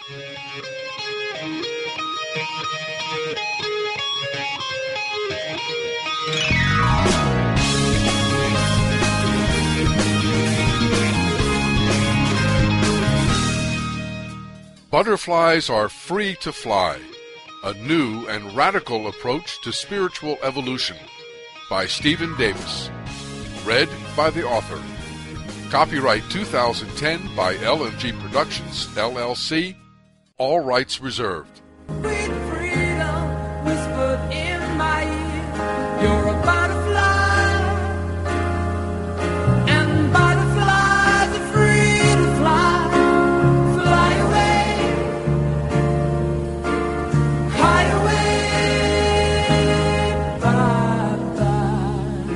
Butterflies are free to fly. A new and radical approach to spiritual evolution by Stephen Davis. Read by the author. Copyright 2010 by LMG Productions, LLC. All rights reserved. Freedom whispered in my ear. You're a butterfly, and butterflies are free to fly. Fly away, high away, bye-bye.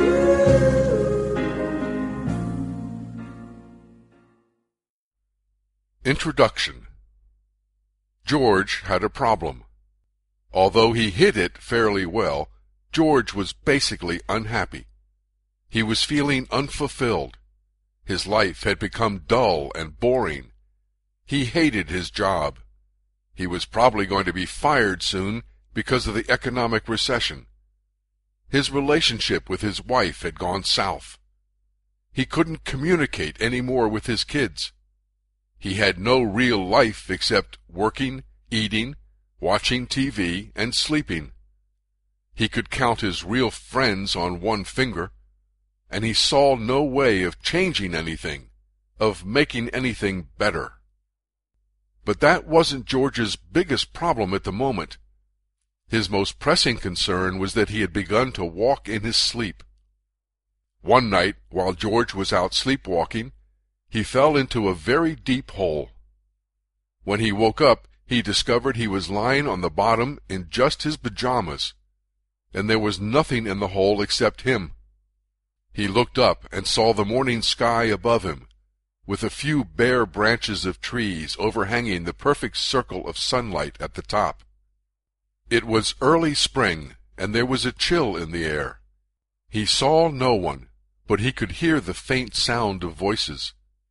Introduction. George had a problem. Although he hid it fairly well, George was basically unhappy. He was feeling unfulfilled. His life had become dull and boring. He hated his job. He was probably going to be fired soon because of the economic recession. His relationship with his wife had gone south. He couldn't communicate any more with his kids. He had no real life except working, eating, watching TV, and sleeping. He could count his real friends on one finger, and he saw no way of changing anything, of making anything better. But that wasn't George's biggest problem at the moment. His most pressing concern was that he had begun to walk in his sleep. One night, while George was out sleepwalking, he fell into a very deep hole. When he woke up, he discovered he was lying on the bottom in just his pajamas, and there was nothing in the hole except him. He looked up and saw the morning sky above him, with a few bare branches of trees overhanging the perfect circle of sunlight at the top. It was early spring, and there was a chill in the air. He saw no one, but he could hear the faint sound of voices.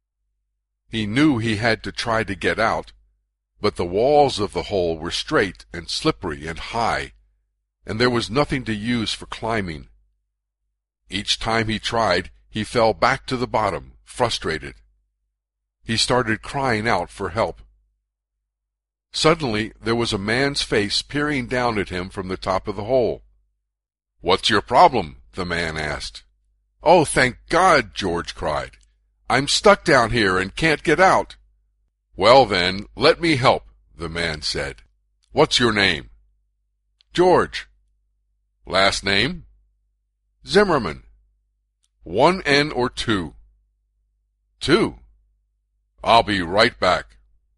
He knew he had to try to get out, but the walls of the hole were straight and slippery and high, and there was nothing to use for climbing. Each time he tried, he fell back to the bottom, frustrated. He started crying out for help. Suddenly there was a man's face peering down at him from the top of the hole. "What's your problem?" the man asked. "Oh, thank God!" George cried. "I'm stuck down here and can't get out." "Well then, let me help," the man said. "What's your name?" "George." "Last name?" "Zimmerman." "One N or two?" "Two." "I'll be right back."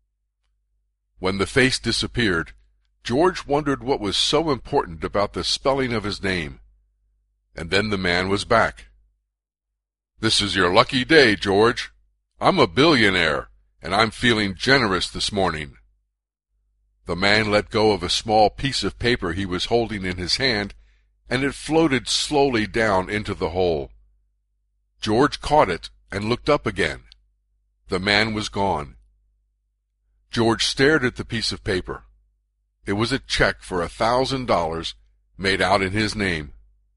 When the face disappeared, George wondered what was so important about the spelling of his name. And then the man was back. "This is your lucky day, George. I'm a billionaire, and I'm feeling generous this morning." The man let go of a small piece of paper he was holding in his hand, and it floated slowly down into the hole. George caught it and looked up again. The man was gone. George stared at the piece of paper. It was a check for $1,000 made out in his name.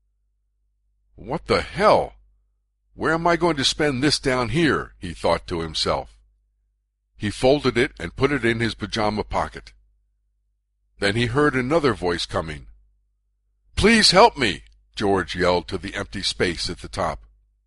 "What the hell? Where am I going to spend this down here?" he thought to himself. He folded it and put it in his pajama pocket. Then he heard another voice coming. "Please help me!" George yelled to the empty space at the top.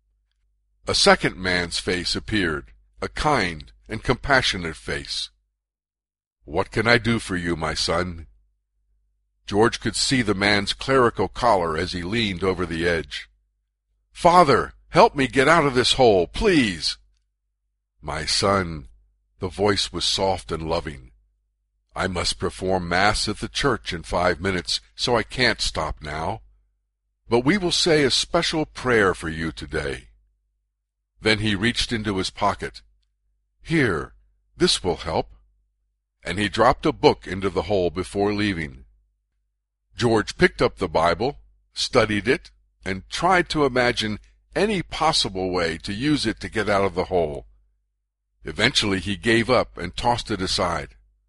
A second man's face appeared, a kind and compassionate face. "What can I do for you, my son?" George could see the man's clerical collar as he leaned over the edge. "Father, help me get out of this hole, please." "My son," the voice was soft and loving, "I must perform Mass at the church in 5 minutes, so I can't stop now. But we will say a special prayer for you today." Then he reached into his pocket. "Here, this will help." And he dropped a book into the hole before leaving. George picked up the Bible, studied it, and tried to imagine any possible way to use it to get out of the hole. Eventually he gave up and tossed it aside.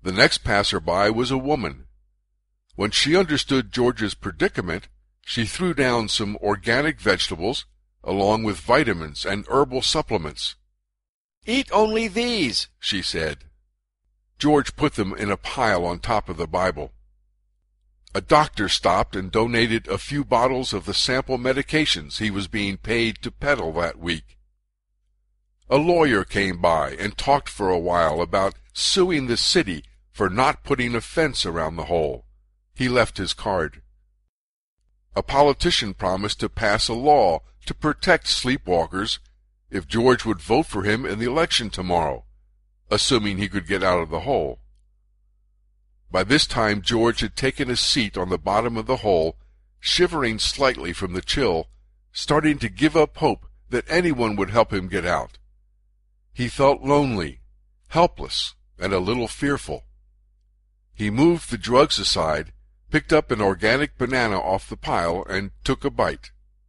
The next passerby was a woman. When she understood George's predicament, she threw down some organic vegetables, along with vitamins and herbal supplements. "Eat only these," she said. George put them in a pile on top of the Bible. A doctor stopped and donated a few bottles of the sample medications he was being paid to peddle that week. A lawyer came by and talked for a while about suing the city for not putting a fence around the hole. He left his card. A politician promised to pass a law to protect sleepwalkers if George would vote for him in the election tomorrow, assuming he could get out of the hole. By this time George had taken a seat on the bottom of the hole, shivering slightly from the chill, starting to give up hope that anyone would help him get out. He felt lonely, helpless, and a little fearful. He moved the drugs aside, picked up an organic banana off the pile, and took a bite.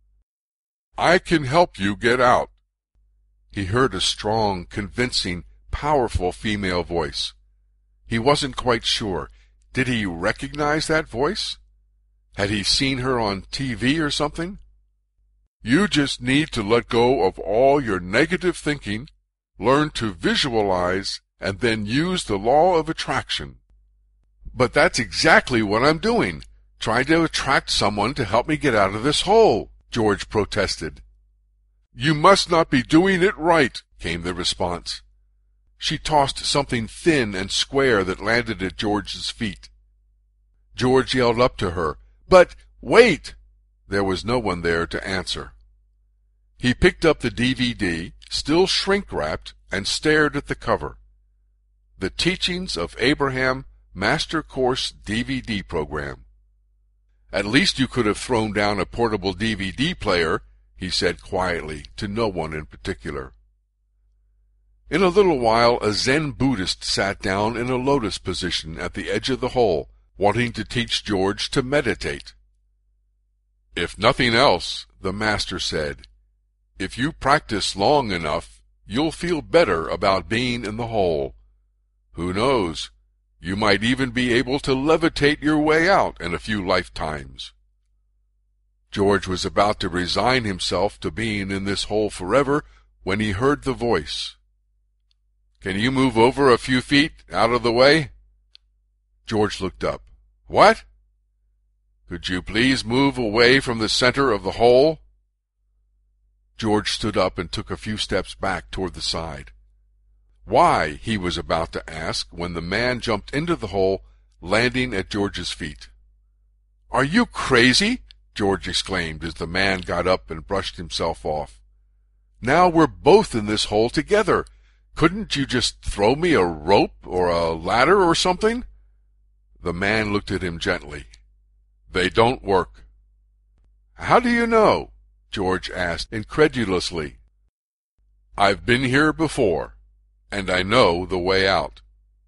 "I can help you get out." He heard a strong, convincing, powerful female voice. He wasn't quite sure. Did he recognize that voice? Had he seen her on TV or something? "You just need to let go of all your negative thinking, learn to visualize, and then use the law of attraction." "But that's exactly what I'm doing, trying to attract someone to help me get out of this hole," George protested. "You must not be doing it right," came the response. She tossed something thin and square that landed at George's feet. George yelled up to her, "But wait!" There was no one there to answer. He picked up the DVD, still shrink-wrapped, and stared at the cover. The Teachings of Abraham Master Course DVD program. "At least you could have thrown down a portable DVD player," he said quietly, to no one in particular. In a little while a Zen Buddhist sat down in a lotus position at the edge of the hole, wanting to teach George to meditate. "If nothing else," the master said, "if you practice long enough, you'll feel better about being in the hole. Who knows? You might even be able to levitate your way out in a few lifetimes." George was about to resign himself to being in this hole forever when he heard the voice. "Can you move over a few feet out of the way?" George looked up. "What?" "Could you please move away from the center of the hole?" George stood up and took a few steps back toward the side. "Why?" he was about to ask when the man jumped into the hole, landing at George's feet. "Are you crazy?" George exclaimed as the man got up and brushed himself off. "Now we're both in this hole together. Couldn't you just throw me a rope or a ladder or something?" The man looked at him gently. "They don't work." "How do you know?" George asked incredulously. "I've been here before, and I know the way out."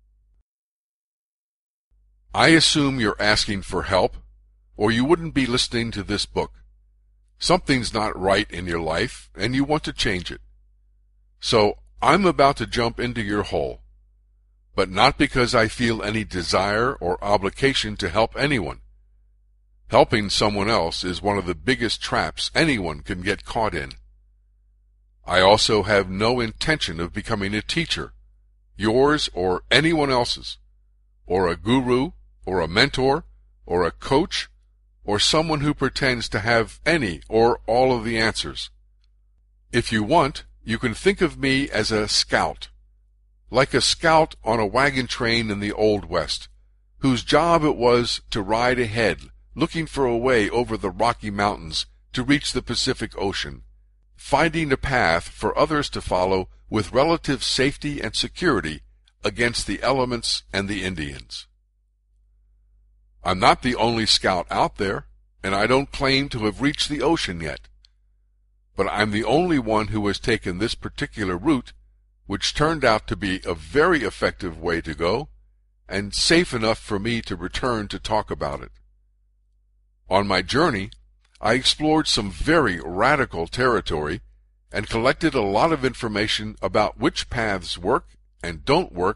I assume you're asking for help, or you wouldn't be listening to this book. Something's not right in your life, and you want to change it. So I'm about to jump into your hole, but not because I feel any desire or obligation to help anyone. Helping someone else is one of the biggest traps anyone can get caught in. I also have no intention of becoming a teacher, yours or anyone else's, or a guru, or a mentor, or a coach, or someone who pretends to have any or all of the answers. If you want, you can think of me as a scout, like a scout on a wagon train in the Old West, whose job it was to ride ahead, looking for a way over the Rocky Mountains to reach the Pacific Ocean, finding a path for others to follow with relative safety and security against the elements and the Indians. I'm not the only scout out there, and I don't claim to have reached the ocean yet. But I'm the only one who has taken this particular route, which turned out to be a very effective way to go, and safe enough for me to return to talk about it. On my journey, I explored some very radical territory and collected a lot of information about which paths work and don't work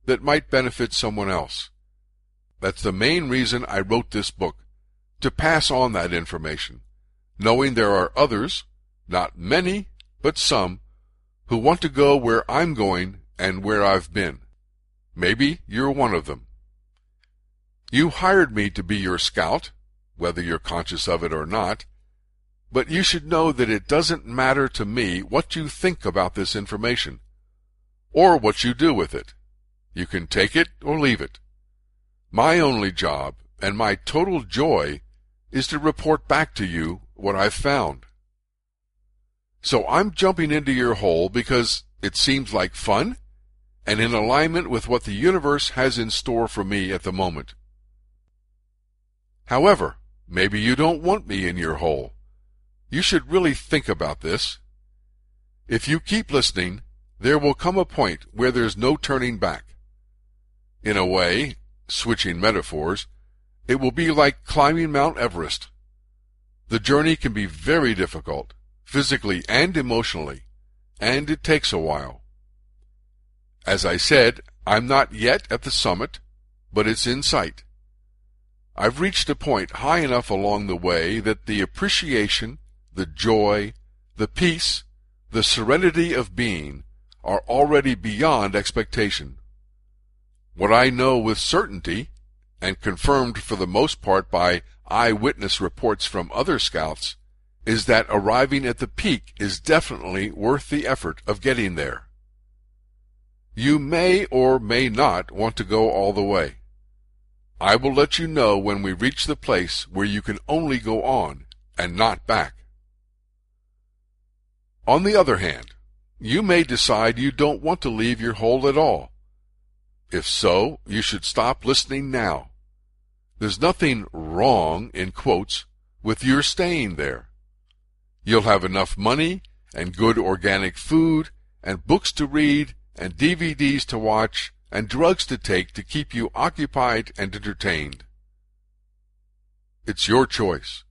that might benefit someone else. That's the main reason I wrote this book, to pass on that information, knowing there are others, not many, but some, who want to go where I'm going and where I've been. Maybe you're one of them. You hired me to be your scout, whether you're conscious of it or not, but you should know that it doesn't matter to me what you think about this information, or what you do with it. You can take it or leave it. My only job, and my total joy, is to report back to you what I've found. So I'm jumping into your hole because it seems like fun, and in alignment with what the universe has in store for me at the moment. However, maybe you don't want me in your hole. You should really think about this. If you keep listening, there will come a point where there's no turning back. In a way, switching metaphors, it will be like climbing Mount Everest. The journey can be very difficult, physically and emotionally, and it takes a while. As I said, I'm not yet at the summit, but it's in sight. I've reached a point high enough along the way that the appreciation, the joy, the peace, the serenity of being are already beyond expectation. What I know with certainty, and confirmed for the most part by eyewitness reports from other scouts, is that arriving at the peak is definitely worth the effort of getting there. You may or may not want to go all the way. I will let you know when we reach the place where you can only go on and not back. On the other hand, you may decide you don't want to leave your hole at all. If so, you should stop listening now. There's nothing "wrong" in quotes with your staying there. You'll have enough money and good organic food and books to read and DVDs to watch and drugs to take to keep you occupied and entertained. It's your choice.